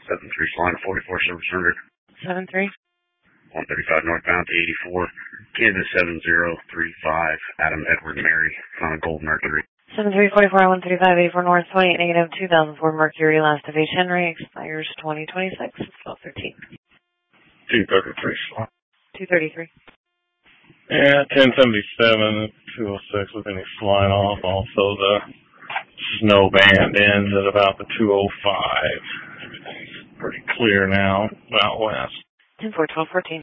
7-3 flying 44 service 100. 7-3. 135 northbound to 84. Kansas 7035. Adam Edward Mary. On a Gold Mercury. 7-3-44, 135, 84 north, 28 negative, 2004 Mercury, last of H. Henry, expires 2026, 1213. 233 slot. 233. Yeah, 1077, 206 with any flying off. Also, the snow band ends at about the 205. Everything's pretty clear now, out west. 10-4, 1214.